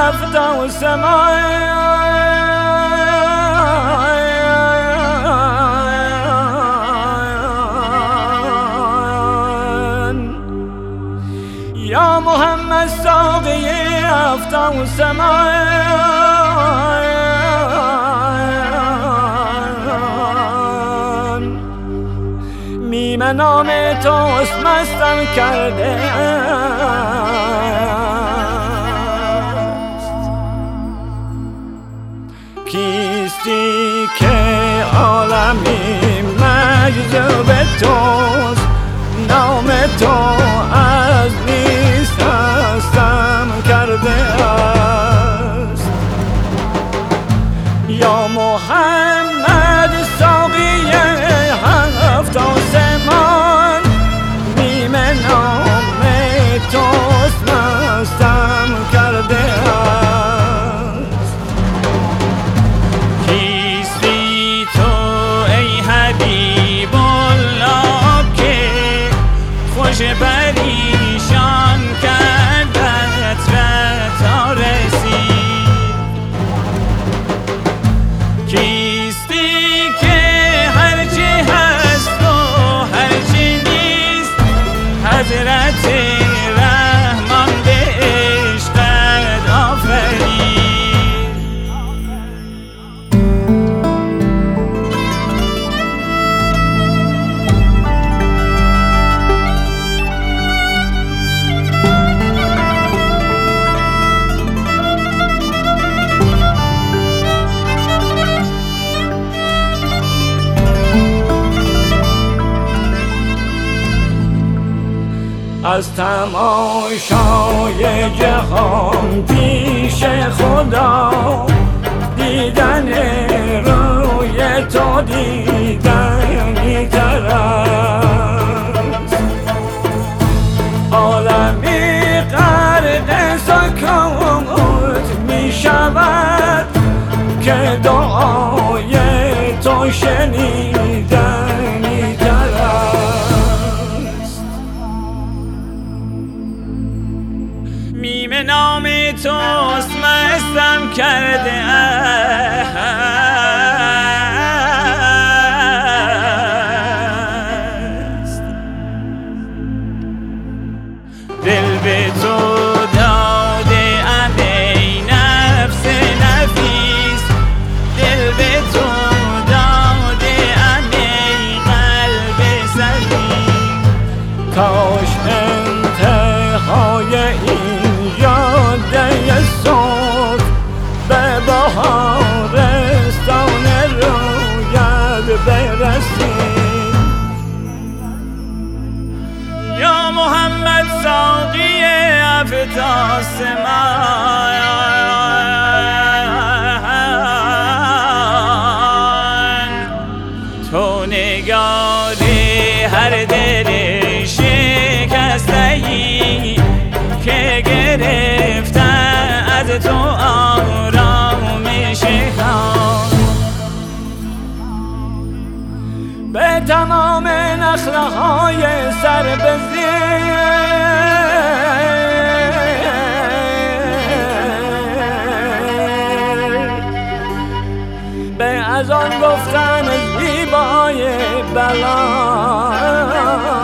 افدوس من یا محمد ساقی افدوس من میم نام توست مستم کرده کیستی که عالمی مجذوب توست نام تو از نیست هستم کرده است یا محمد ساقی افدوس من میم نام توست مستم کرده است کیستی تو ای حبیب الله که خوش پریشان کردت و تا رسید کیستی که هرچی هست و هرچی نیست حضرت رحمان به عشقت آفرید از تماشای جهان پیش خدا دیدن روی تو دیدنی تر است عالمی غرق سکوت می شود که دعای تو شنیدنی تر است میم نام توست مستم کرده است دل به تو داده ام ای نفس نفیس دل به تو داده ام ای قلب سلیم کاش انتهای این جاده صبح به بهارستان رویت برسیم یا محمد ساقی افدوس من تو نگار هر دل شکسته‌ای که گرفته از تو آرامش خان به تمام نخله های سر به زیر به از آن گفتن زیبای بلا